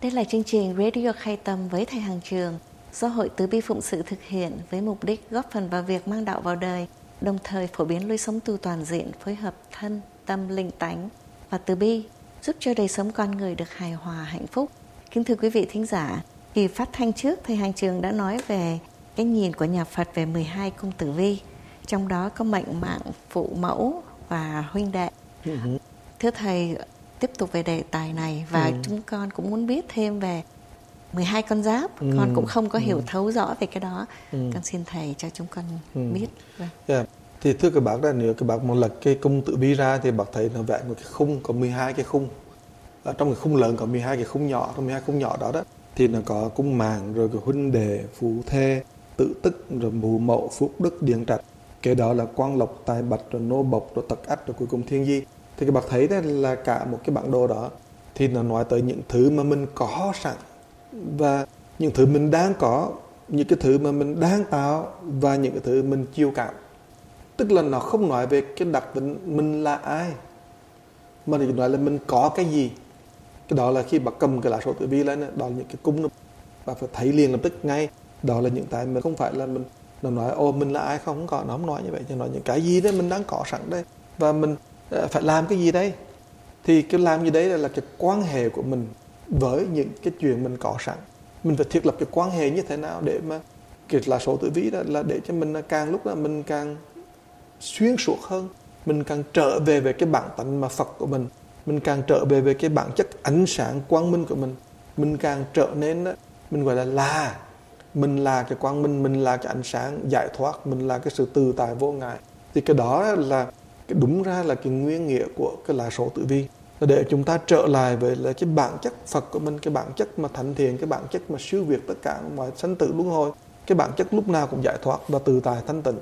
Đây là chương trình Radio Khai Tâm với Thầy Hằng Trường do Hội Từ Bi Phụng Sự thực hiện với mục đích góp phần vào việc mang đạo vào đời, đồng thời phổ biến lối sống tu toàn diện, phối hợp thân, tâm, linh tánh và từ bi, giúp cho đời sống con người được hài hòa, hạnh phúc. Kính thưa quý vị thính giả, kỳ phát thanh trước, Thầy Hằng Trường đã nói về cái nhìn của nhà Phật về 12 cung tử vi, trong đó có mệnh mạng, phụ mẫu và huynh đệ. Thưa Thầy, tiếp tục về đề tài này và chúng con cũng muốn biết thêm về 12 con giáp. Con cũng không có hiểu thấu rõ về cái đó. Con xin Thầy cho chúng con biết. Thì thưa các bác, nếu các bác một lật cái cung tử vi ra thì bác thấy nó vẽ một cái khung có 12 cái khung. Ở trong cái khung lớn có 12 cái khung nhỏ. Trong 12 khung nhỏ đó thì nó có cung mạng, rồi cái huynh đệ, phú thê, tự tức, rồi mù mậu, phúc đức, điền trạch. Cái đó là quang lộc, tài bạch, rồi nô bộc, rồi tật ách, rồi cuối cùng thiên di. Thì các bác thấy đó là cả một cái bản đồ đó thì nó nói tới những thứ mà mình có sẵn và những thứ mình đang có, những cái thứ mà mình đang tạo và những cái thứ mình chiêu cảm. Tức là nó không nói về cái đặc tính mình là ai, mà nó nói là mình có cái gì. Cái đó là khi bác cầm cái lá số tử vi lên, đó là những cái cung bác phải thấy liền lập tức ngay. Đó là những cái mà không phải là mình nó nói mình là ai, không có, nó không nói như vậy, chỉ nói những cái gì đấy mình đang có sẵn đây và mình phải làm cái gì đây. Thì cái làm gì đấy là cái quan hệ của mình với những cái chuyện mình có sẵn. Mình phải thiết lập cái quan hệ như thế nào để mà cái là số tử vi đó là để cho mình càng lúc là mình càng xuyên suốt hơn, mình càng trở về cái bản tánh mà Phật của mình càng trở về cái bản chất ánh sáng quang minh của mình càng trở nên đó, mình gọi là mình là cái quang minh, mình là cái ánh sáng giải thoát, mình là cái sự tự tại vô ngại. Thì cái đó là đúng ra là cái nguyên nghĩa của cái lá số tử vi, để chúng ta trở lại với là cái bản chất Phật của mình, cái bản chất mà thánh thiện, cái bản chất mà siêu việt tất cả mọi sanh tử luân hồi, cái bản chất lúc nào cũng giải thoát và tự tại thanh tịnh.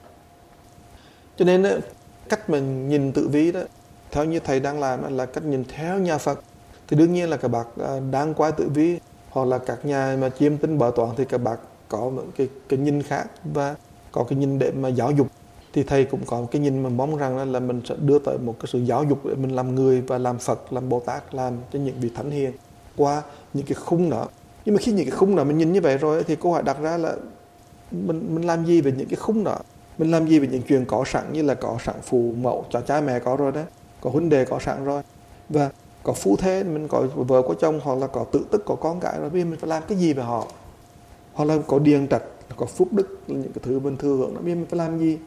Cho nên cách mình nhìn tử vi đó, theo như thầy đang làm là cách nhìn theo nhà Phật. Thì đương nhiên là các bác đang qua tử vi hoặc là các nhà mà chiêm tinh bảo toán thì các bác có một cái nhìn khác và có cái nhìn để mà giáo dục. Thì thầy cũng có một cái nhìn mà mong rằng là mình sẽ đưa tới một cái sự giáo dục để mình làm người và làm Phật, làm Bồ Tát, làm cho những vị thánh hiền qua những cái khung đó. Nhưng mà khi những cái khung đó mình nhìn như vậy rồi thì câu hỏi đặt ra là mình làm gì về những cái khung đó? Mình làm gì về những chuyện có sẵn, như là có sẵn phụ mẫu cho cha mẹ có rồi đấy, có huynh đệ có sẵn rồi, và có phu thê, mình có vợ có chồng, hoặc là có tự tức, có con cái rồi, bây giờ mình phải làm cái gì về họ? Hoặc là có điền trạch, có phúc đức, những cái thứ mình thừa hưởng đó, bây giờ mình phải làm gì?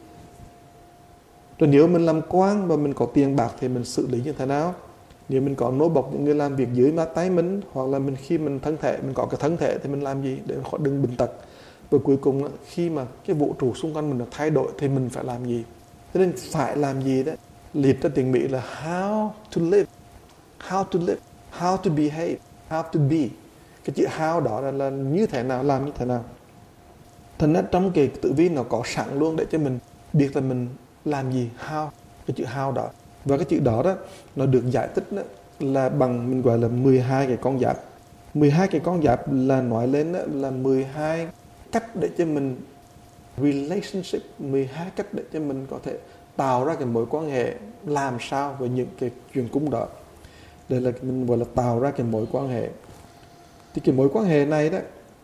Rồi nếu mình làm quan và mình có tiền bạc thì mình xử lý như thế nào? Nếu mình có nô bộc, những người làm việc dưới má tay mình, hoặc là khi mình thân thể, mình có cái thân thể thì mình làm gì để họ đừng bệnh tật? Và cuối cùng khi mà cái vũ trụ xung quanh mình được thay đổi thì mình phải làm gì? Cho nên phải làm gì đấy, liệt ra tiếng Mỹ là how to live, how to behave, how to be. Cái chữ how đó là như thế nào, làm như thế nào. Thành ra trong cái tử vi nó có sẵn luôn để cho mình biết là mình làm gì, how, cái chữ how đó. Và cái chữ đó nó được giải thích đó, là bằng mình gọi là 12 cái con giáp. 12 cái con giáp là nói lên đó, là 12 cách để cho mình relationship, 12 cách để cho mình có thể tạo ra cái mối quan hệ làm sao với những cái chuyện cung đó. Đây là mình gọi là tạo ra cái mối quan hệ. Thì cái mối quan hệ này đó,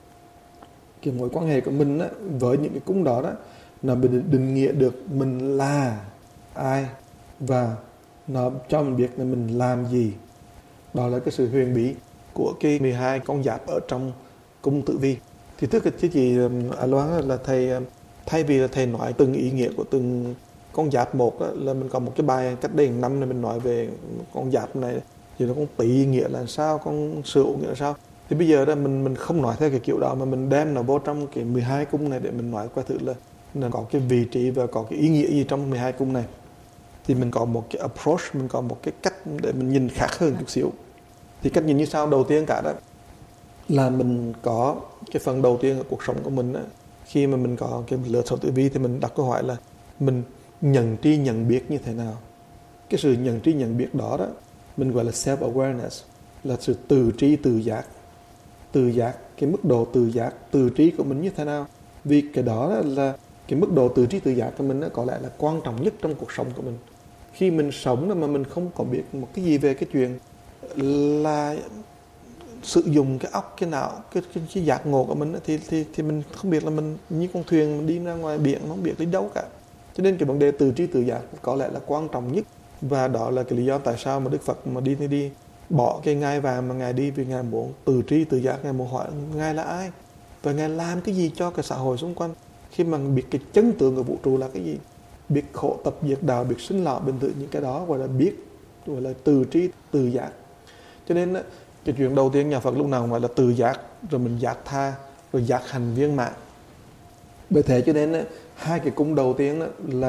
cái mối quan hệ của mình đó, với những cái cung đó nó định nghĩa được mình là ai và nó cho mình biết là mình làm gì. Đó là cái sự huyền bí của cái 12 con giáp ở trong cung tử vi. Thì thưa chị Loan là thầy, thay vì là thầy nói từng ý nghĩa của từng con giáp một đó, là mình có một cái bài cách đây 1 năm này mình nói về con giáp này, thì nó con Tỵ nghĩa là sao, con Sửu nghĩa là sao. Thì bây giờ đó mình không nói theo cái kiểu đó mà mình đem nó vô trong cái 12 cung này để mình nói qua thử là nó có cái vị trí và có cái ý nghĩa gì trong 12 cung này. Thì mình có một cái approach, mình có một cái cách để mình nhìn khác hơn chút xíu. Thì cách nhìn như sau, đầu tiên cả đó là mình có cái phần đầu tiên ở cuộc sống của mình đó. Khi mà mình có cái lựa số tử vi thì mình đặt câu hỏi là mình nhận tri nhận biết như thế nào. Cái sự nhận tri nhận biết đó mình gọi là self-awareness, là sự từ tri từ giác. Từ giác, cái mức độ từ giác, từ trí của mình như thế nào. Vì cái đó là cái mức độ từ trí từ giác của mình có lẽ là quan trọng nhất trong cuộc sống của mình. Khi mình sống mà mình không có biết một cái gì về cái chuyện là sử dụng cái óc, cái não, cái giác ngộ của mình thì mình không biết là mình như con thuyền mình đi ra ngoài biển, nó không biết đi đâu cả. Cho nên cái vấn đề từ tri tự giác có lẽ là quan trọng nhất, và đó là cái lý do tại sao mà Đức Phật mà đi bỏ cái ngai vàng mà Ngài đi, vì Ngài muốn từ tri tự giác. Ngài muốn hỏi Ngài là ai và Ngài làm cái gì cho cái xã hội xung quanh. Khi mà biết cái chân tướng của vũ trụ là cái gì, biết khổ tập diệt đạo, biết sinh lão bệnh tử, những cái đó gọi là biết, gọi là từ tri tự giác. Cho nên cái chuyện đầu tiên nhà Phật lúc nào cũng phải là tự giác, rồi mình giác tha, rồi giác hành viên mãn. Bởi thế cho nên hai cái cung đầu tiên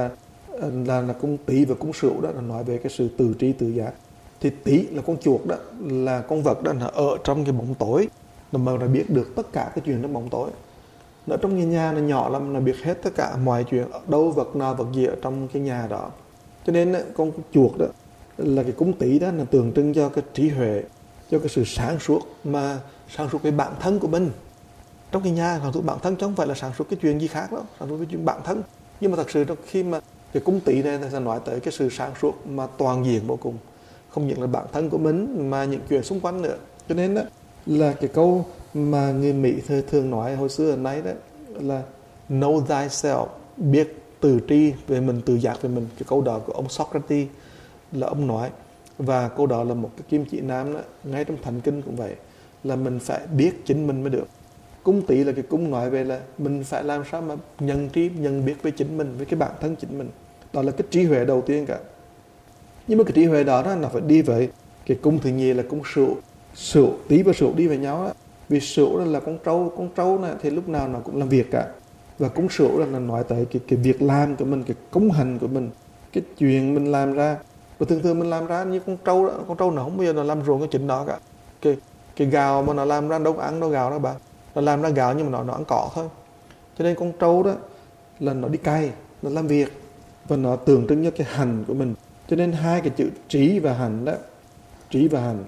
là cung Tý và cung Sửu, đó là nói về cái sự từ tri tự giác. Thì Tý là con chuột, đó là con vật đó, là ở trong cái bóng tối, mà nó biết được tất cả cái chuyện trong bóng tối. Ở trong cái nhà nó nhỏ lắm, nó biết hết tất cả mọi chuyện, đâu vật nào vật gì ở trong cái nhà đó. Cho nên con chuột đó là cái cung Tý, đó là tượng trưng cho cái trí huệ, cho cái sự sáng suốt, mà sáng suốt cái bản thân của mình. Trong cái nhà sáng suốt bản thân chứ không phải là sáng suốt cái chuyện gì khác đâu, sáng suốt cái chuyện bản thân. Nhưng mà thật sự khi mà cái cung Tý này sẽ nói tới cái sự sáng suốt mà toàn diện vô cùng, không những là bản thân của mình mà những chuyện xung quanh nữa. Cho nên đó là cái câu mà người Mỹ thường nói hồi xưa đến nay, đó là know thyself, biết tự tri về mình, tự giác về mình. Cái câu đó của ông Socrates là ông nói, và câu đó là một cái kim chỉ nam đó, ngay trong Thánh Kinh cũng vậy, là mình phải biết chính mình mới được. Cung Tý là cái cung nói về là mình phải làm sao mà nhận biết về chính mình, với cái bản thân chính mình. Đó là cái trí huệ đầu tiên cả. Nhưng mà cái trí huệ đó nó phải đi với cái cung thứ nhì là cung Sửu. Tý và Sửu đi với nhau đó. Vì Sửu là con trâu này thì lúc nào nó cũng làm việc cả. Và cung Sửu là nói tới cái việc làm của mình, cái công hành của mình, cái chuyện mình làm ra. Và thường mình làm ra như con trâu đó, con trâu nó không bao giờ nó làm ruộng cái chuyện đó cả. Cái gạo mà nó làm ra đâu có ăn đâu gạo đó bạn. Nó làm ra gạo nhưng mà nó ăn cỏ thôi. Cho nên con trâu đó là nó đi cày, nó làm việc, và nó tượng trưng cho cái hành của mình. Cho nên hai cái chữ trí và hành đó, trí và hành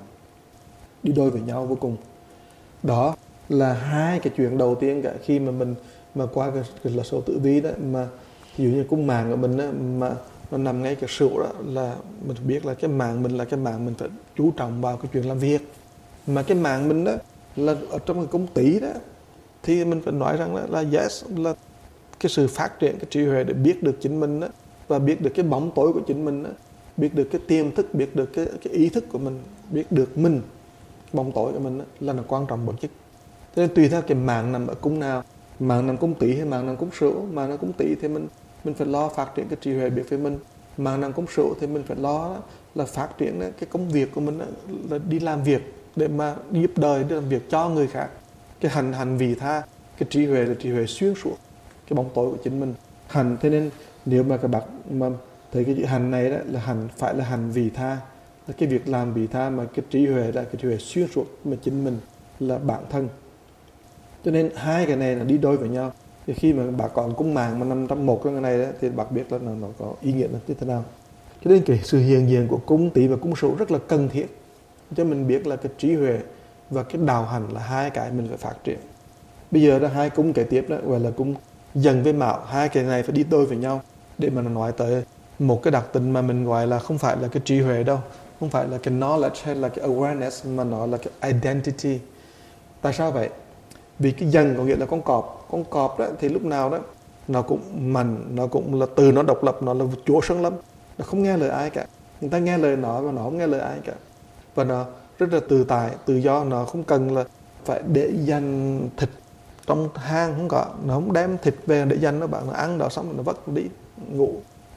đi đôi với nhau vô cùng. Đó là hai cái chuyện đầu tiên cả. Khi mà mình mà qua cái là số tử vi đó, mà ví dụ như cung mạng của mình đó, mà nó nằm ngay cái Sửu đó, là mình biết là cái mạng mình là cái mạng mình phải chú trọng vào cái chuyện làm việc. Mà cái mạng mình đó là ở trong cái cung Tý đó, thì mình phải nói rằng là yes, là cái sự phát triển cái trí huệ để biết được chính mình đó, và biết được cái bóng tối của chính mình đó, biết được cái tiềm thức, biết được cái ý thức của mình, biết được mình, bóng tối của mình đó, là nó quan trọng bậc nhất. Cho nên tùy theo cái mạng nằm ở cung nào, mạng nằm cung Tý hay mạng nằm cung Sửu. Mạng nằm cung Tý thì mình phải lo phát triển cái trí huệ biết về mình. Mạng nằm cung Sửu thì mình phải lo là phát triển cái công việc của mình đó, là đi làm việc để mà giúp đời, đi làm việc cho người khác. Cái hành vị tha, cái trí huệ là trí huệ xuyên suốt cái bóng tối của chính mình. Hành, thế nên nếu mà các bạn mà thấy cái chữ hành này đó là hành, phải là hành vị tha, là cái việc làm vị tha, mà cái trí huệ là cái trí huệ xuyên suốt mà chính mình là bản thân. Cho nên hai cái này là đi đôi với nhau. Thì khi mà bạn còn cung mạng mà nằm trong một cái này đó, thì bạn biết là nó có ý nghĩa như thế nào. Cho nên cái sự hiện diện của cung Tý và cung Sửu rất là cần thiết cho mình biết là cái trí huệ và cái đạo hành là hai cái mình phải phát triển. Bây giờ là hai cung kế tiếp đó gọi là cung Dần với Mão. Hai cái này phải đi đôi với nhau để mà nó nói tới một cái đặc tính mà mình gọi là không phải là cái trí huệ đâu, không phải là cái knowledge hay là cái awareness, mà nó là cái identity. Tại sao vậy? Vì cái Dần có nghĩa là con cọp. Con cọp đó thì lúc nào đó nó cũng mạnh, nó cũng là từ nó độc lập, nó là chúa sân lâm, nó không nghe lời ai cả. Người ta nghe lời nó mà nó không nghe lời ai cả. Và nó rất là tự tại, tự do, nó không cần là phải để dành thịt trong hang, không có, nó không đem thịt về để dành, nó bạn nó ăn đó xong rồi nó vất đi ngủ.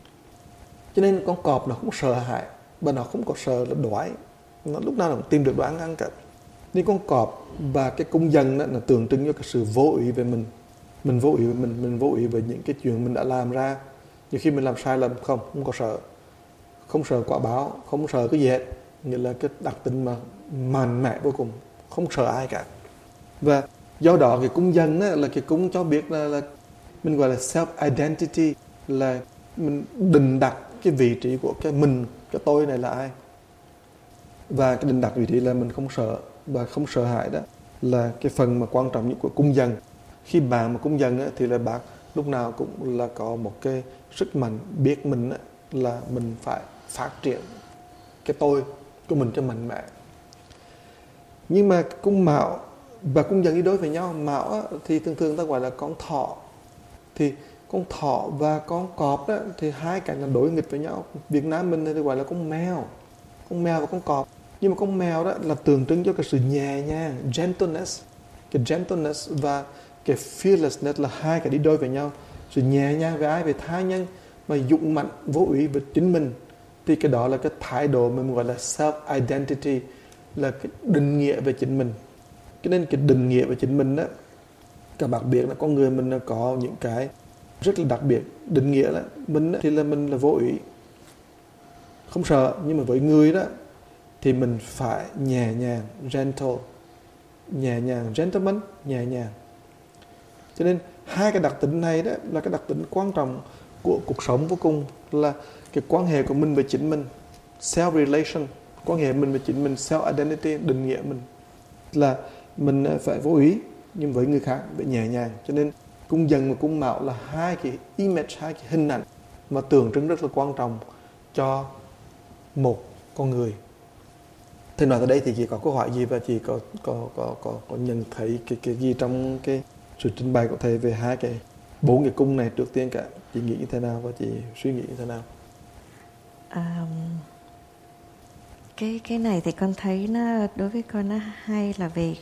Cho nên con cọp nó không sợ hãi, và nó không có sợ là đói, nó lúc nào nó cũng tìm được đồ ăn cả. Nên con cọp và cái cung Dần đó là tượng trưng cho cái sự vô ý về mình vô ý về mình vô ý về những cái chuyện mình đã làm ra. Nhiều khi mình làm sai lầm không có sợ, không sợ quả báo, không sợ cái gì hết, nghĩa là cái đặc tính mà mạnh mẽ vô cùng, không sợ ai cả. Và do đó cái cung Dần là cái cung cho biết là mình gọi là self identity, là mình định đặt cái vị trí của cái mình, cái tôi này là ai. Và cái định đặt vị trí là mình không sợ và không sợ hãi, đó là cái phần mà quan trọng nhất của cung Dần. Khi bạn mà cung Dần thì là bạn lúc nào cũng là có một cái sức mạnh biết mình là mình phải phát triển cái tôi của mình cho mạnh mẽ. Nhưng mà cung Mão và cung Dần đi đối với nhau. Mão á, thì thường thường ta gọi là con thỏ. Thì con thỏ và con cọp đó, thì hai cái là đối nghịch với nhau. Việt Nam mình thì gọi là con mèo. Con mèo và con cọp. Nhưng mà con mèo đó là tượng trưng cho cái sự nhẹ nhàng, gentleness. Cái gentleness và cái fearlessness là hai cái đi đôi với nhau. Sự nhẹ nhàng với ai? Về tha nhân. Mà dũng mạnh vô ủy với chính mình. Thì cái đó là cái thái độ mình gọi là self-identity, là cái định nghĩa về chính mình. Cho nên cái định nghĩa về chính mình đó, các bạn biết là con người mình có những cái rất là đặc biệt. Định nghĩa là mình thì là mình là vô ủy, không sợ. Nhưng mà với người đó thì mình phải nhẹ nhàng, gentle, nhẹ nhàng, gentleman, nhẹ nhàng. Cho nên hai cái đặc tính này đó là cái đặc tính quan trọng của cuộc sống vô cùng, là cái quan hệ của mình với chính mình, self-relation, quan hệ mình với chính mình, self-identity, định nghĩa mình là mình phải vô ý, nhưng với người khác phải nhẹ nhàng. Cho nên cung Dần và cung Mão là hai cái image, hai cái hình ảnh mà tượng trưng rất là quan trọng cho một con người. Thế nói tới đây thì chị có câu hỏi gì và chị có nhận thấy cái gì trong cái sự trình bày của thầy về hai cái 4 cái cung này? Trước tiên cả chị nghĩ như thế nào và chị suy nghĩ như thế nào? Cái này thì con thấy nó đối với con nó hay là về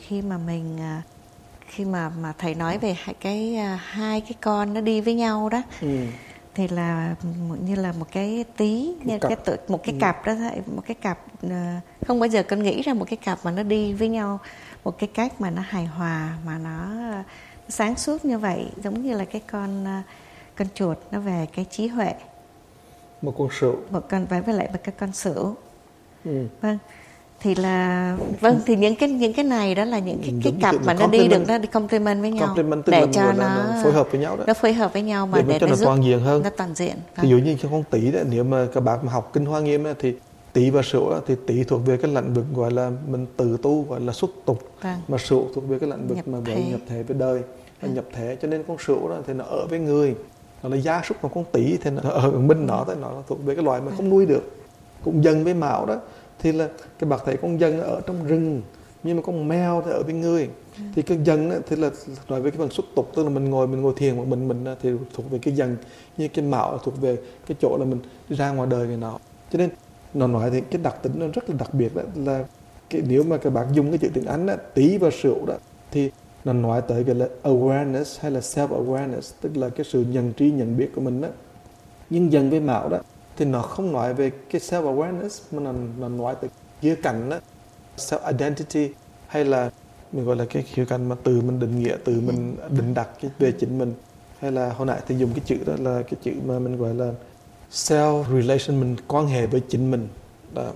khi mà thầy nói về hai cái con nó đi với nhau đó. Thì là như là một cái tí, một cái cặp đó, một cái cặp, không bao giờ con nghĩ ra một cái cặp mà nó đi với nhau một cái cách mà nó hài hòa, mà nó sáng suốt như vậy, giống như là cái con chuột nó về cái trí huệ, một con sửu, với lại một cái con sửu. Vâng, thì là thì những cái này đó là những cái cặp mà nó đi được, nó đi complement với nhau, để cho nó phối hợp với nhau đó. Nó phối hợp với nhau mà để cho nó toàn diện hơn. Nó toàn diện. Ví dụ như cho con Tý đó, nếu mà các bạn mà học kinh Hoa Nghiêm đó, thì Tý và Sửu đó, thì Tý thuộc về cái lĩnh vực gọi là mình tự tu, gọi là xuất tục. Mà Sửu thuộc về cái lĩnh vực mà về nhập thể với đời, nhập thể. Cho nên con Sửu đó thì nó ở với người, nó là gia súc. Còn con Tý thì nó ở bên nó, thì nó thuộc về cái loài mà không nuôi được. Cũng Dần với Mão đó thì là cái bác thấy con Dần ở trong rừng, nhưng mà con mèo thì ở với người. Thì cái Dần thì là nói về cái phần xuất tục, tức là mình ngồi thiền một mình thì thuộc về cái Dần. Như cái Mão là thuộc về cái chỗ là mình ra ngoài đời người nào. Cho nên nó nói thì cái đặc tính nó rất là đặc biệt đó, là cái, nếu mà các bạn dùng cái chữ tiếng Anh đó, Tý và Sửu đó, thì nó nói tới cái là awareness hay là self-awareness, tức là cái sự nhận trí, nhận biết của mình đó. Nhưng Dần với Mão đó thì nó không nói về cái self-awareness, mà nó nói tới khía cạnh đó, self-identity, hay là mình gọi là cái khía cạnh mà từ mình định nghĩa, từ mình định đặt cái về chính mình. Hay là hồi nãy thì dùng cái chữ đó là cái chữ mà mình gọi là self-relation, mình quan hệ với chính mình. Đó,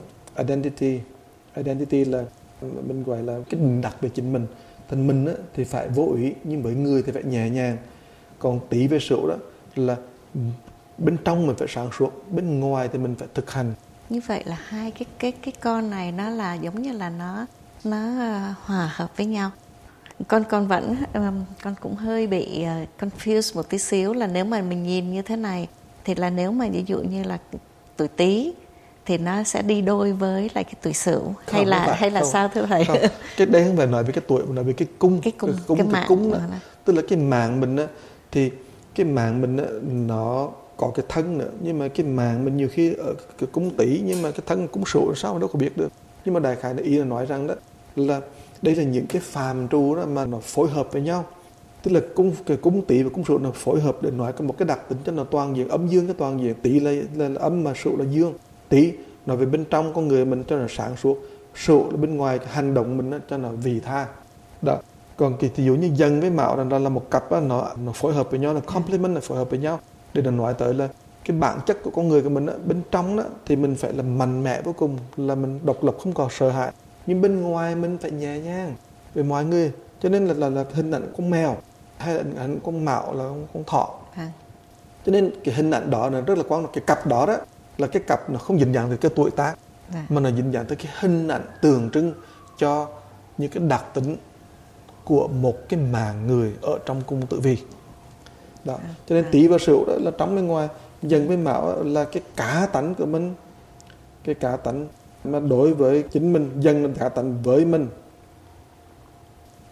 identity là mình gọi là cái định đặt về chính mình. Thành mình á, thì phải vô ý, nhưng với người thì phải nhẹ nhàng. Còn Tý với Sửu đó là bên trong mình phải sáng suốt, bên ngoài thì mình phải thực hành. Như vậy là hai cái con này nó là giống như là nó hòa hợp với nhau. Con vẫn con cũng hơi bị confused một tí xíu, là nếu mà mình nhìn như thế này thì là nếu mà ví dụ như là tuổi Tý thì nó sẽ đi đôi với lại cái tuổi Sửu, hay là sao thưa thầy? Không. Cái đấy không phải nói về cái tuổi, mà nói về cái cung. Cái cung đó. Tức là cái mạng mình á, thì cái mạng mình á, nó có cái thân nữa, nhưng mà cái mạng mình nhiều khi ở cái cung Tý, nhưng mà cái thân cung Sửu sao mà đâu có biết được. Nhưng mà đại khái là ý là nói rằng đó là đây là những cái phàm trù đó mà nó phối hợp với nhau. Tức là cái cung Tý và cung Sửu nó phối hợp để nói một cái đặc tính cho nó toàn diện, âm dương cái toàn diện. Tý là âm mà Sửu là dương. Tý nói về bên trong con người mình cho nó sáng suốt, Sửu là bên ngoài cái hành động mình cho nó vị tha. Đó. Còn ví dụ như Dần với Mão là một cặp đó, nó phối hợp với nhau, là complement, là phối hợp với nhau. Để nó nói tới là cái bản chất của con người của mình đó, bên trong đó thì mình phải là mạnh mẽ vô cùng, là mình độc lập không còn sợ hãi, nhưng bên ngoài mình phải nhẹ nhàng với mọi người. Cho nên là hình ảnh con mèo hay là hình ảnh con Mão là con thỏ. Cho nên cái hình ảnh đó là rất là quan trọng. Cái cặp đó là cái cặp nó không dính dáng tới cái tuổi tác, mà nó dính dáng tới cái hình ảnh tượng trưng cho những cái đặc tính của một cái mạng người ở trong cung tử vi. Đó. Cho nên Tý và Sửu đó là trong bên ngoài. Dần với Mão là cái cá tánh của mình, cái cá tánh mà đối với chính mình. Dần là cá tánh với mình,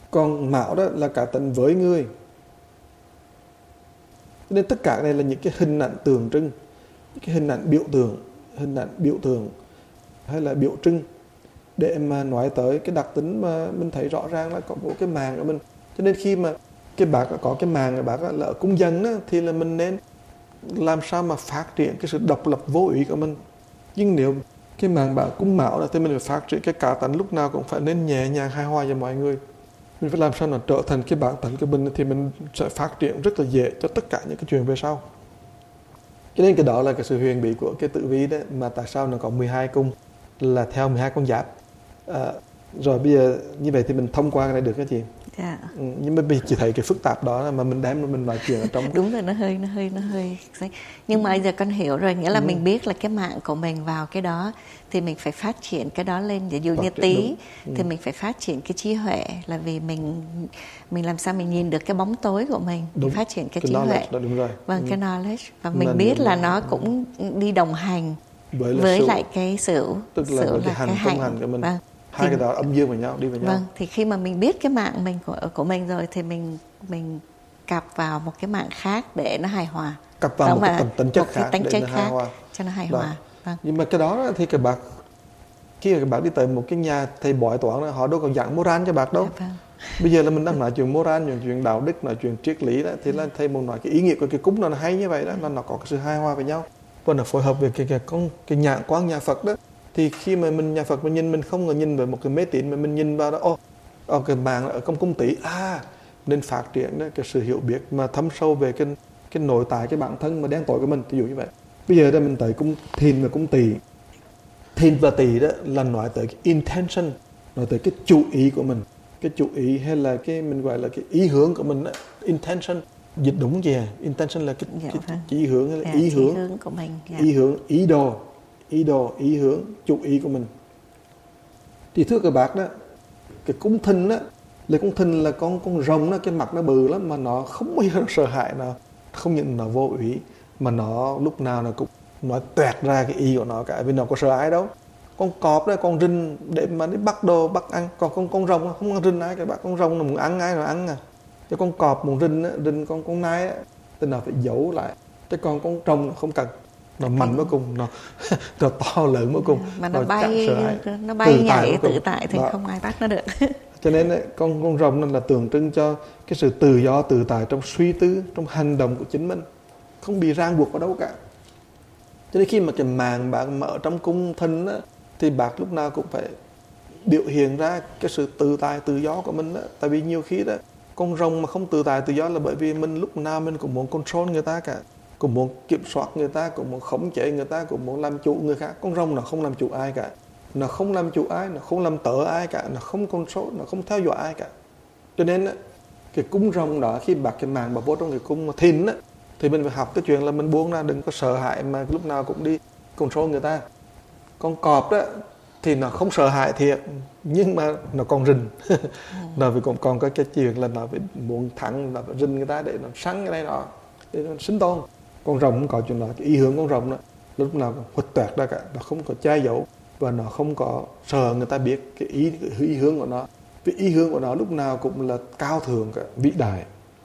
Còn Mão đó là cả tánh với người. Nên tất cả này là những cái hình ảnh tượng trưng, những cái hình ảnh biểu tượng hay là biểu trưng để mà nói tới cái đặc tính mà mình thấy rõ ràng là có một cái màng của mình. Cho nên khi mà cái bác có cái màng của bác là ở cung dân đó, thì là mình nên làm sao mà phát triển cái sự độc lập vô ý của mình. Nhưng nếu cái màng bác cung Mão là thì mình phải phát triển cái cá tánh lúc nào cũng phải nên nhẹ nhàng hài hòa cho mọi người. Mình phải làm sao nó trở thành cái bản tánh của mình thì mình sẽ phát triển rất là dễ cho tất cả những cái chuyện về sau. Cho nên cái đó là cái sự huyền bí của cái tử vi đó, mà tại sao nó có 12 cung là theo 12 con giáp. Rồi bây giờ như vậy thì mình thông qua cái này được cái gì? Dạ. Nhưng mà mình chỉ thấy cái phức tạp đó mà mình đem mình nói chuyện ở trong. Đúng rồi, nó hơi. Nhưng mà giờ con hiểu rồi, nghĩa là mình biết là cái mạng của mình vào cái đó thì mình phải phát triển cái đó lên. Ví dụ như Tý thì mình phải phát triển cái trí huệ, là vì mình làm sao mình nhìn được cái bóng tối của mình, phát triển cái trí huệ. Đúng rồi. Vâng, cái knowledge, và mình biết là nó cũng đi đồng hành với lại cái Sửu, tức là cái hành công hành của mình. Vâng. Hai cái đó âm dương với nhau, đi với nhau. Vâng, thì khi mà mình biết cái mạng mình của mình rồi thì mình cặp vào một cái mạng khác để nó hài hòa. Cặp vào một cái tính chất khác để nó hài hòa. Cho nó hài hòa. Vâng. Nhưng mà cái đó thì các bạn khi mà các bạn đi tới một cái nhà thầy bói toán, họ đâu có giảng moral cho bạn đâu. Vâng. Bây giờ là mình đang nói chuyện moral, chuyện đạo đức, nói chuyện triết lý đó, thì là thầy muốn nói cái ý nghĩa của cái cúng nó hay như vậy đó, nó có cái sự hài hòa với nhau và nó phối hợp với cái nhãn quang nhà Phật đó. Thì khi mà mình nhà Phật mình nhìn, mình không có nhìn về một cái mê tín mà mình nhìn vào đó, cái mạng ở trong cung Tý, nên phát triển đó, cái sự hiểu biết mà thấm sâu về cái nội tại, cái bản thân mà đen tối của mình, ví dụ như vậy. Bây giờ đây mình tới cung Thìn và cung Tý. Thìn và Tý đó là nói tới cái intention, nói tới cái chủ ý của mình, cái chủ ý hay là cái mình gọi là cái ý hướng của mình đó. Intention dịch đúng gì intention là cái ý hướng hay là ý hướng của mình. Ý hướng, ý hướng, chủ ý của mình. Thì thưa các bác đó, cái cung Thìn đó, là cung Thìn là con rồng đó, cái mặt nó bự lắm mà nó không bao giờ sợ hãi nào, không những nó vô ý mà nó lúc nào nó cũng nói toẹt ra cái ý của nó cả, vì nó có sợ ai đâu. Con cọp đó, con rinh để mà đi bắt đồ bắt ăn, còn con rồng không có rinh ai các bạn, con rồng nó muốn ăn ai nó ăn Chứ con cọp muốn rinh con nai á thì nó phải giấu lại, chứ còn con rồng không cần, nó mạnh cuối cùng, nó to lớn cuối cùng, mà nó bay nhảy tự tại thì đó. Không ai bắt nó được. Cho nên ấy, con rồng nó là tượng trưng cho cái sự tự do tự tại trong suy tư, trong hành động của chính mình, không bị ràng buộc vào đâu cả. Cho nên khi mà cái màng bạn mở trong cung Thìn á, thì bác lúc nào cũng phải biểu hiện ra cái sự tự tại tự do của mình đó. Tại vì nhiều khi đó con rồng mà không tự tại tự do là bởi vì mình lúc nào mình cũng muốn control người ta cả, cũng muốn kiểm soát người ta, cũng muốn khống chế người ta, cũng muốn làm chủ người khác. Con rồng nó không làm chủ ai cả, nó không làm chủ ai, nó không làm tợ ai cả, nó không control, nó không theo dõi ai cả. Cho nên cái cung rồng đó, khi bác cái màng bác vô trong cái cung Thìn á, thì mình phải học cái chuyện là mình buông ra, đừng có sợ hãi mà lúc nào cũng đi control người ta. Con cọp đó thì nó không sợ hãi thiệt, nhưng mà nó còn rình. Nó phải còn có cái chuyện là nó phải muốn thắng, nó phải rình người ta để nó săn cái này đó, để nó sinh tồn. Con rồng cũng có chuyện đó, cái ý hướng con rồng đó lúc nào cũng huỵch toẹt ra cả, nó không có che giấu và nó không có sợ người ta biết cái ý hướng của nó. Vì ý hướng của nó lúc nào cũng là cao thượng cả, vĩ đại.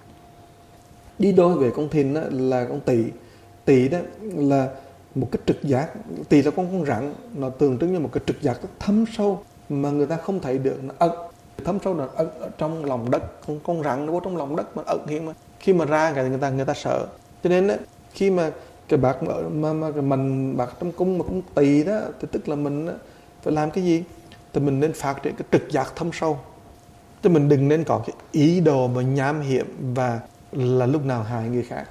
Đi đôi về con Thìn đó là con Tý. Tý đó là một cái trực giác. Tý là con rắn, nó tượng trưng như một cái trực giác rất thâm sâu mà người ta không thấy được, nó ẩn thâm sâu, nó ẩn ở trong lòng đất. Con rắn nó vô trong lòng đất mà ẩn khi mà ra cái người ta sợ. Cho nên đó, khi mà cái bác mà mình bác trong cung mà cung Tý đó thì tức là mình đó, phải làm cái gì? Thì mình nên phát triển cái trực giác thâm sâu. Chứ mình đừng nên có cái ý đồ mà nham hiểm và là lúc nào hại người khác.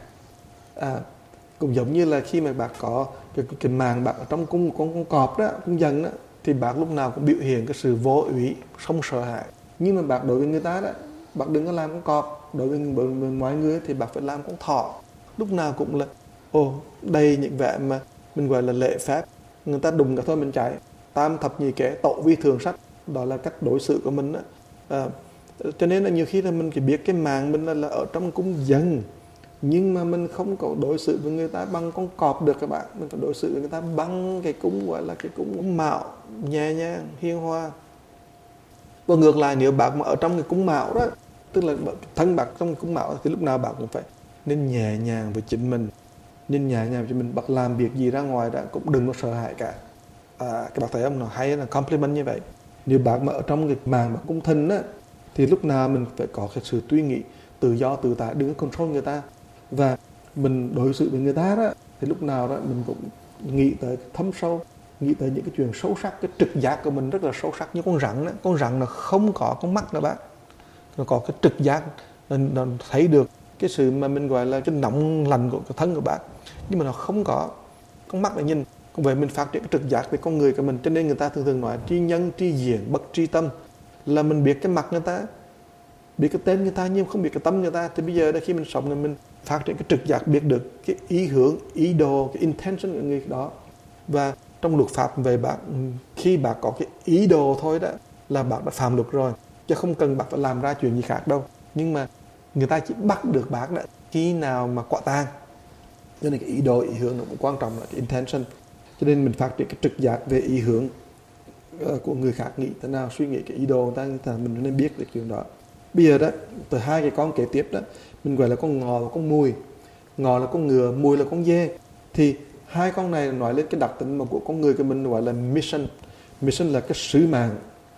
Cũng giống như là khi mà bác có cái màng bác ở trong cung con cọp đó, cung Dần đó, thì bác lúc nào cũng biểu hiện cái sự vô ý, không sợ hãi. Nhưng mà bác đối với người ta đó, bác đừng có làm con cọp. Đối với mọi người thì bác phải làm con thỏ. Lúc nào cũng là đây những vẻ mà mình gọi là lễ phép, người ta đụng cả thôi mình chạy. Tam thập nhị kế, tổ vi thường sách, đó là cách đối xử của mình đó. Cho nên là nhiều khi là mình chỉ biết cái màng mình là ở trong cung Dần, nhưng mà mình không có đối xử với người ta bằng con cọp được các bạn. Mình phải đối xử với người ta bằng cái cung gọi là cái cung Mão, nhẹ nhàng, hiền hòa. Và ngược lại, nếu bạn mà ở trong cái cung mão đó, tức là thân bạn trong cái cung mão, thì lúc nào bạn cũng phải nên nhẹ nhàng với chính mình, nên nhẹ nhàng với mình. Bạn làm việc gì ra ngoài đó cũng đừng có sợ hãi cả. Các bạn thấy không, nó hay là compliment như vậy. Nếu bạn mà ở trong cái màng bạn cung thân á, thì lúc nào mình phải có cái sự suy nghĩ tự do tự tại, đừng có control người ta. Và mình đối xử với người ta đó, thì lúc nào đó mình cũng nghĩ tới thâm sâu, nghĩ tới những cái chuyện sâu sắc. Cái trực giác của mình rất là sâu sắc, như con rắn đó. Con rắn nó không có con mắt nữa bạn, nó có cái trực giác, nó thấy được cái sự mà mình gọi là cái nóng lạnh của cái thân của bạn, nhưng mà nó không có con mắt để nhìn. Còn vậy mình phát triển cái trực giác về con người của mình, cho nên người ta thường nói tri nhân tri diện bất tri tâm, là mình biết cái mặt người ta, biết cái tên người ta nhưng không biết cái tâm người ta. Thì bây giờ khi mình sống thì mình phát triển cái trực giác, biết được cái ý hướng, ý đồ, cái intention của người đó. Và trong luật pháp về bạn, khi bạn có cái ý đồ thôi đó là bạn đã phạm luật rồi, chứ không cần bạn phải làm ra chuyện gì khác đâu. Nhưng mà người ta chỉ bắt được bạn đó khi nào mà quả tang. Cho nên cái ý đồ, ý hướng nó cũng quan trọng, là cái intention. Cho nên mình phát triển cái trực giác về ý hướng của người khác nghĩ thế nào, suy nghĩ cái ý đồ người ta, mình nên biết được chuyện đó. Bây giờ đó, từ hai cái con kế tiếp đó, mình gọi là con ngò và con mùi. Ngò là con ngựa, mùi là con dê. Thì hai con này nói lên cái đặc tính mà của con người của mình gọi là mission. Mission là cái sứ mạng.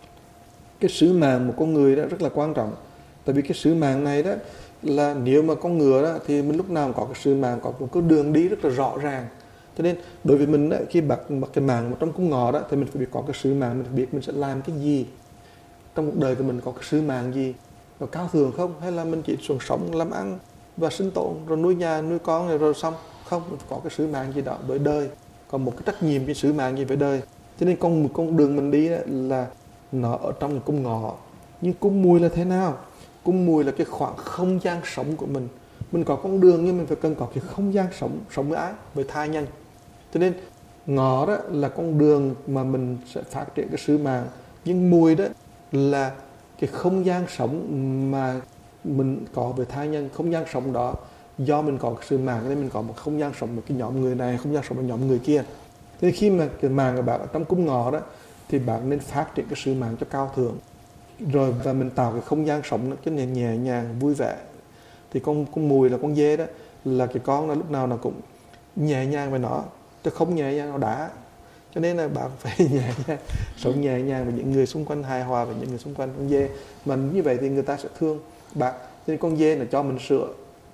Cái sứ mạng của con người đó rất là quan trọng. Tại vì cái sứ mạng này đó là nếu mà con ngựa đó thì mình lúc nào cũng có cái sứ mạng, có một cái đường đi rất là rõ ràng. Cho nên đối với mình đó, khi bật cái mạng trong con ngò đó thì mình phải biết có cái sứ mạng, mình phải biết mình sẽ làm cái gì trong cuộc đời của mình, có cái sứ mạng gì, có cao thượng không, hay là mình chỉ sống làm ăn và sinh tồn rồi nuôi nhà nuôi con rồi xong không. Mình phải có cái sứ mạng gì đó với đời, còn một cái trách nhiệm, cái sứ mạng gì với đời. Cho nên con đường mình đi là nó ở trong cái cung ngọ. Nhưng cung mùi là thế nào? Cung mùi là cái khoảng không gian sống của mình. Mình có con đường nhưng mình phải cần có cái không gian sống với ai, với tha nhân. Cho nên ngọ đó là con đường mà mình sẽ phát triển cái sứ mạng. Nhưng mùi đó là cái không gian sống mà mình có với tha nhân. Không gian sống đó do mình có cái sứ mạng nên mình có một không gian sống với cái nhóm người này, không gian sống với nhóm người kia. Thế khi mà cái mạng của bạn ở trong cung ngọ đó thì bạn nên phát triển cái sứ mạng cho cao thượng. Rồi và mình tạo cái không gian sống nó cái nhẹ nhàng, vui vẻ. Thì con mùi là con dê đó, là cái con nó lúc nào nó cũng nhẹ nhàng với nó, chứ không nhẹ nhàng nó đã. Cho nên là bạn phải nhẹ nhàng, sống nhẹ nhàng với những người xung quanh, hài hòa với những người xung quanh. Con dê mà như vậy thì người ta sẽ thương bạn. Cho nên con dê là cho mình sữa.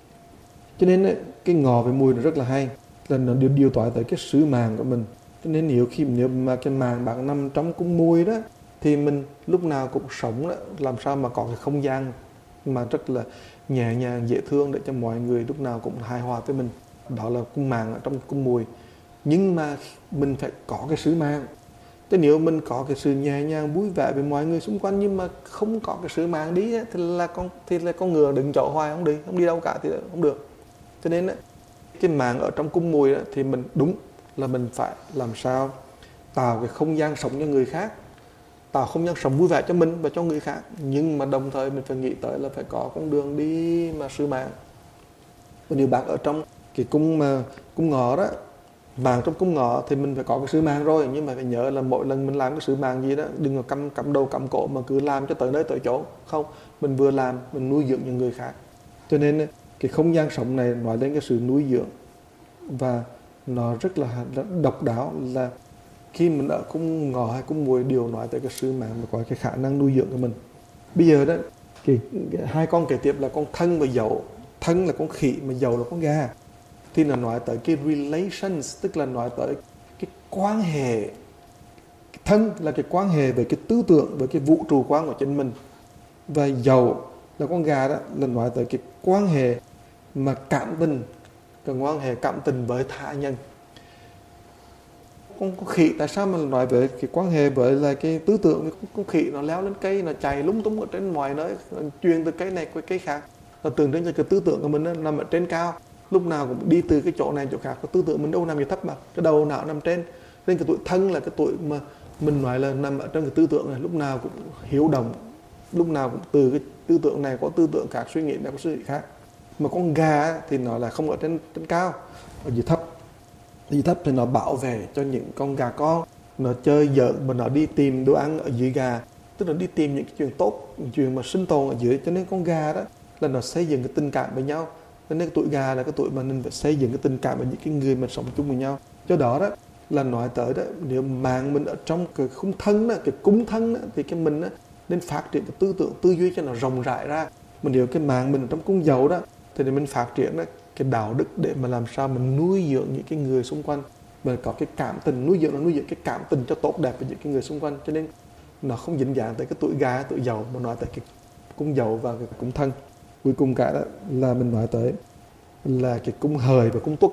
Cho nên cái ngò với mùi nó rất là hay, là nó điều tỏa tới cái sứ mạng của mình. Cho nên nếu mà cái mạng bạn nằm trong cung mùi đó thì mình lúc nào cũng sống đó, làm sao mà có cái không gian mà rất là nhẹ nhàng, dễ thương để cho mọi người lúc nào cũng hài hòa với mình. Đó là cung mạng ở trong cung mùi. Nhưng mà mình phải có cái sứ mạng. Thế nếu mình có cái sự nhẹ nhàng, vui vẻ với mọi người xung quanh nhưng mà không có cái sứ mạng đi thì là con ngựa đứng chỗ hoài không đi đâu cả thì không được. Cho nên cái mạng ở trong cung mùi thì mình đúng là mình phải làm sao tạo cái không gian sống cho người khác, tạo không gian sống vui vẻ cho mình và cho người khác, nhưng mà đồng thời mình phải nghĩ tới là phải có con đường đi mà sứ mạng. Và nếu bạn ở trong cái cung ngọ đó, mạng trong cung ngọ thì mình phải có cái sứ mạng rồi, nhưng mà phải nhớ là mỗi lần mình làm cái sứ mạng gì đó đừng có cắm đầu cắm cổ mà cứ làm cho tới nơi tới chỗ. Không, mình vừa làm mình nuôi dưỡng những người khác. Cho nên cái không gian sống này nói đến cái sự nuôi dưỡng, và nó rất là độc đáo, là khi mình ở cung ngọ hay cung mùi đều nói tới cái sứ mạng và có cái khả năng nuôi dưỡng của mình. Bây giờ đó cái hai con kế tiếp là con thân và dậu. Thân là con khỉ mà dậu là con gà. Thì nó nói tới cái relations, tức là nói tới cái quan hệ. Thân là cái quan hệ với cái tư tưởng, với cái vũ trụ quan của chính mình. Và dậu là con gà đó là nói tới cái quan hệ mà cảm tình, cái quan hệ cảm tình với tha nhân. Con khỉ tại sao mà nói về cái quan hệ với là cái tư tưởng? Con khỉ nó leo lên cây, nó chạy lung tung ở trên mọi nơi, truyền từ cây này qua cây khác. Nó tượng trưng cho cái tư tưởng của mình nằm ở trên cao, lúc nào cũng đi từ cái chỗ này chỗ khác. Cái tư tưởng mình đâu nằm gì thấp mà, cái đầu não nằm trên. Nên cái tuổi thân là cái tuổi mà mình nói là nằm ở trong cái tư tưởng này, lúc nào cũng hiếu động, lúc nào cũng từ cái tư tưởng này có tư tưởng khác, suy nghĩ này có suy nghĩ khác. Mà con gà thì nó là không ở trên cao, ở dưới thấp. Dưới thấp thì nó bảo vệ cho những con gà con, nó chơi giỡn mà nó đi tìm đồ ăn ở dưới gà. tức là đi tìm những cái chuyện tốt, những chuyện mà sinh tồn ở dưới. Cho nên con gà đó là nó xây dựng cái tình cảm với nhau. Cho nên cái tuổi gà là cái tuổi mà mình phải xây dựng cái tình cảm với những cái người mà sống chung với nhau. Do đó đó là nói tới đó, nếu mạng mình ở trong cái khung thân đó, cái cung thân đó, thì cái mình đó, nên phát triển cái tư tưởng tư duy cho nó rộng rãi ra. Mà nếu cái mạng mình ở trong cung dầu đó thì mình phát triển đó, cái đạo đức để mà làm sao mình nuôi dưỡng những cái người xung quanh, mà có cái cảm tình, nuôi dưỡng cái cảm tình cho tốt đẹp với những cái người xung quanh. Cho nên nó không dính dáng tới cái tuổi gà, tuổi dầu, mà nói tới cái cung dầu và cái cung thân. Cuối cùng cả đó là mình nói tới là cái cung hời và cung tuất.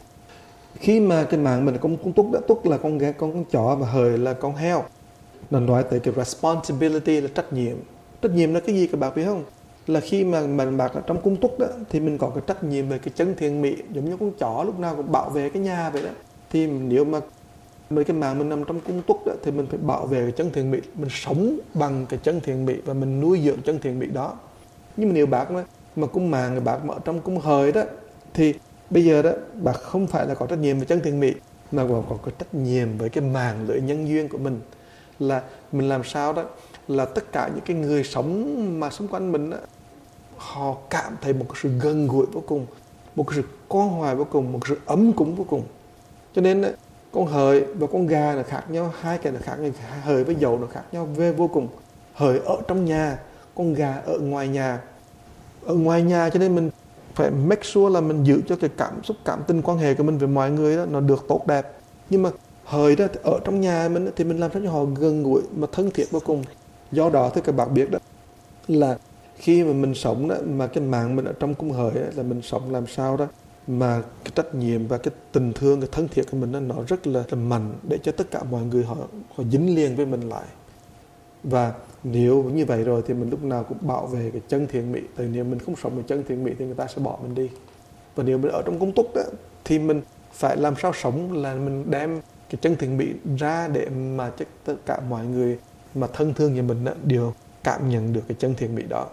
Khi mà cái mạng mình là cung tuất đó, tuất là con gà, con chó, và hời là con heo. Nó nói tới cái responsibility là trách nhiệm. Trách nhiệm là cái gì các bạn biết không? Là khi mà mình bạc ở trong cung tuất đó thì mình có cái trách nhiệm về cái chân thiện mỹ, giống như con chó lúc nào cũng bảo vệ cái nhà vậy đó. Thì nếu mà cái mạng mình nằm trong cung tuất đó, thì mình phải bảo vệ cái chân thiện mỹ, mình sống bằng cái chân thiện mỹ và mình nuôi dưỡng chân thiện mỹ đó. Nhưng mà nếu bác mà cung mạng người bác mà ở trong cung hời đó, thì bây giờ đó bác không phải là có trách nhiệm về chân thiện mỹ, mà còn có trách nhiệm với cái mạng lưới nhân duyên của mình, là mình làm sao đó là tất cả những cái người sống mà xung quanh mình đó, họ cảm thấy một cái sự gần gũi vô cùng, một cái sự quan hoài vô cùng, một cái sự ấm cúng vô cùng. Cho nên đó, con hời và con gà là khác nhau, hai cái là khác nhau. Hời với dầu nó khác nhau về vô cùng. Hời ở trong nhà, con gà ở ngoài nhà. Ở ngoài nhà cho nên mình phải make sure là mình giữ cho cái cảm xúc, cảm tình, quan hệ của mình với mọi người đó nó được tốt đẹp. Nhưng mà hời đó ở trong nhà mình thì mình làm sao cho họ gần gũi mà thân thiết vô cùng. Do đó thì các bạn biết đó là khi mà mình sống đó, mà cái mạng mình ở trong cung hời đó, là mình sống làm sao đó mà cái trách nhiệm và cái tình thương, cái thân thiết của mình đó, nó rất là mạnh để cho tất cả mọi người họ dính liền với mình lại. Và nếu như vậy rồi thì mình lúc nào cũng bảo vệ cái chân thiện mỹ. Tại nếu mình không sống với chân thiện mỹ thì người ta sẽ bỏ mình đi. Và nếu mình ở trong cung tuất đó thì mình phải làm sao sống là mình đem cái chân thiện mỹ ra để mà tất cả mọi người mà thân thương với mình đó, đều cảm nhận được cái chân thiện mỹ đó.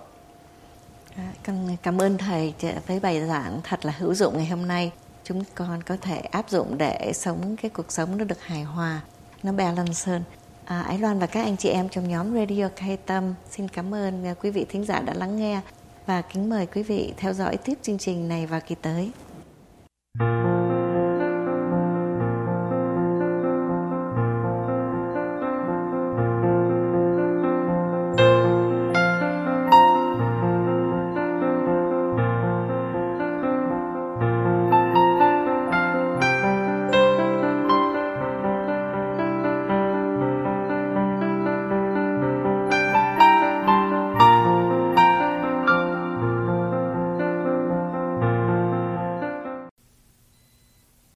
Cảm ơn thầy với bài giảng thật là hữu dụng ngày hôm nay. Chúng con có thể áp dụng để sống cái cuộc sống nó được hài hòa, nó balance. Ái Loan và các anh chị em trong nhóm Radio Khai Tâm xin cảm ơn quý vị thính giả đã lắng nghe và kính mời quý vị theo dõi tiếp chương trình này vào kỳ tới.